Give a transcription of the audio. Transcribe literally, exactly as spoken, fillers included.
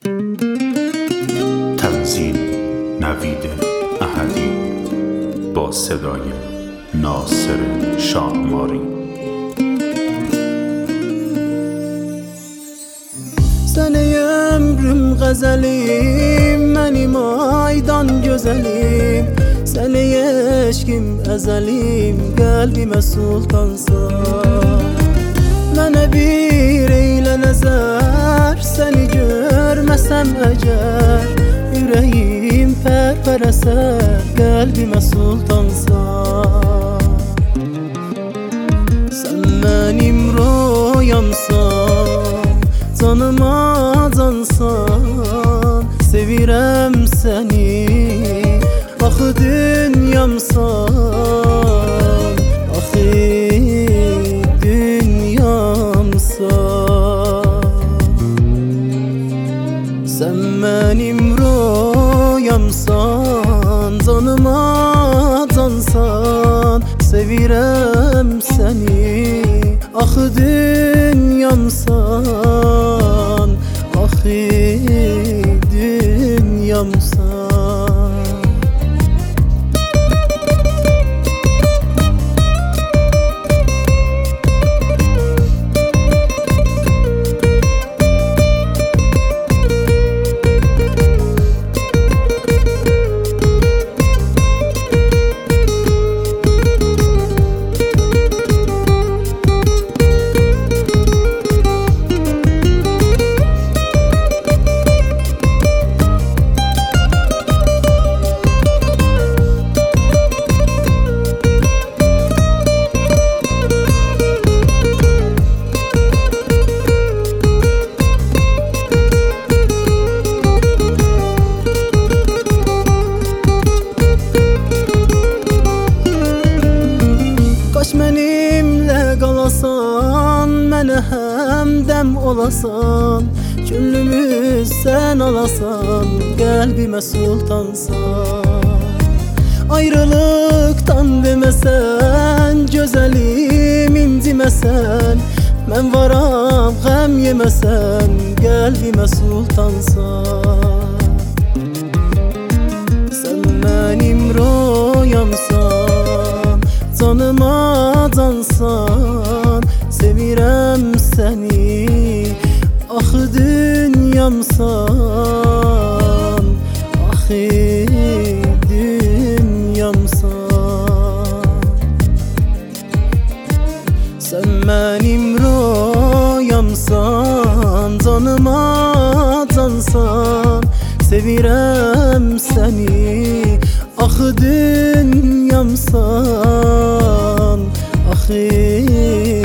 تنظیم نوید احدی با صدای ناصر شاهماری. Seni ömrüm gazelim, benim aydan güzelim. Seni eşkim ezelim, kalbime sultansan. Bana bir eyle nezer, seni görmesem eğer. Yüreğim perper eser, kalbime sultansan. Sen benim rüyamsan, canıma cansan. Sevirem seni, ahı dünyamsan, ahı dünyamsan. Sen benim rüyamsan, canıma cansan. Sevirem seni, ahı dünyamsan, ahı dünyamsan. Benimle qalasan, mənə həmdəm olasan. Könlümüz sən alasan, qəlbimə sultansan. Ayrılıqdan deməsən, gözəlim inciməsən. Mən varam qəm yeməsən, qəlbimə sultansan. Sən mənim rüyamsan, canıma cansan. Sevirem seni, ahı dünyamsan, ahı dünyamsan. Sen benim rüyamsan, canıma cansan. Sevirem seni, ahı dünyamsan, ahı